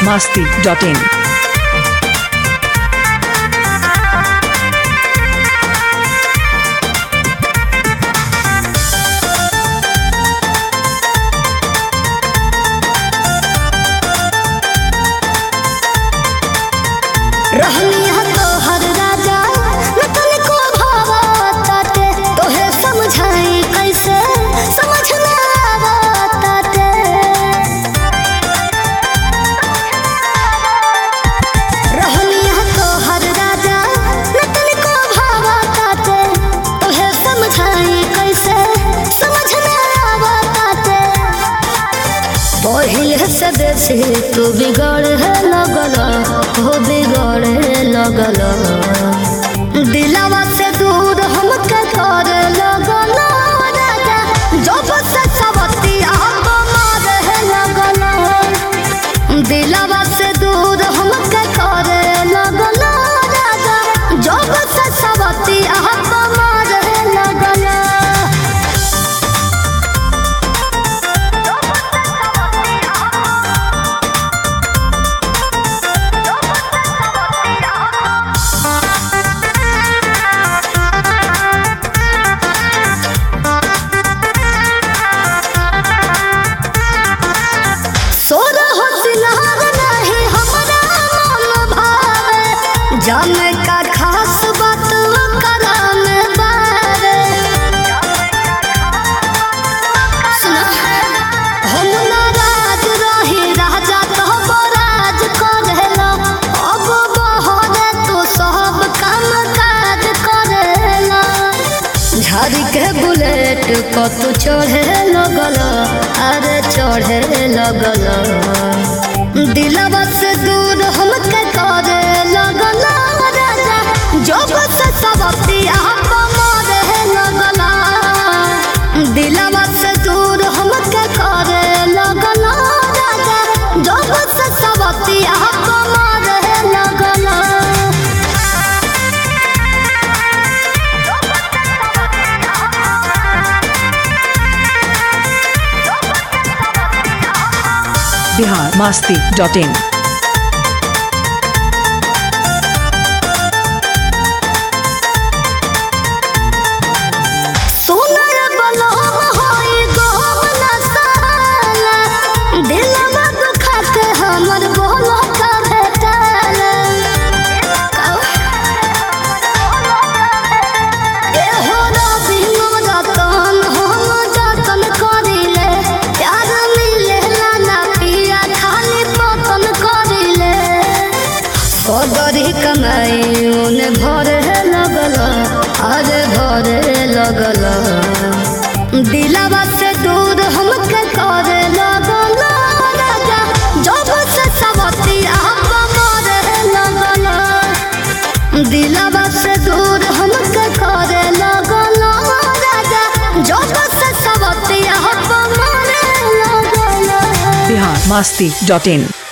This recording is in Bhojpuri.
biharmasti.in. से बेसी तू बिगड़े लगल हो बिगड़े लगल दिलावा से दूर हमके करे लगल राजा जब से सवती आप मारे लगल दिलावा से दूर हमके करे लगल राजा जब से सवती आप मारे लगल जाने का खास बात कराने बारे हम नाराज रही राजा तो बराज करेला अब बहरे तो सब काम काज करेला झाड़ी के बुलेट को तू चढ़े लगल अरे चढ़े लगल दिलवा से दूर हमके करे लगल जब से सवती आप मारे लगल दिलवा से दूर हमके करे लगल जब से सवती आप मारे लगल biharmasti.in. बड़ी कमाई उन्हें भरे लगल अरे भरे लगल दिलावा से दूर हमके करे लगल राजा जब से सवती आप मारे लगल दिलावा से दूर हमके करे लगल राजा जब से सवती आप मारे लगल biharmasti.in.